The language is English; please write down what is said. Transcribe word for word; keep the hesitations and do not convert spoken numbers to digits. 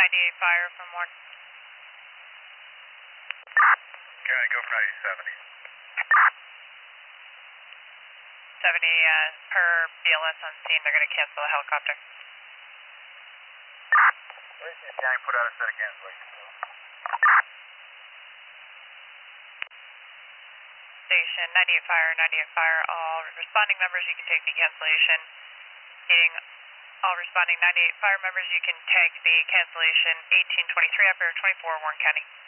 ninety-eight fire from Warren. County, go for ninety seventy. seventy, uh, per B L S on scene, they're going to cancel the helicopter. Racing County put out a set of cancellations. Station, ninety-eight fire, ninety-eight fire, all responding members, you can take the cancellation. Meaning all responding ninety-eight fire members, you can take the cancellation eighteen twenty-three Upper twenty-four Warren County.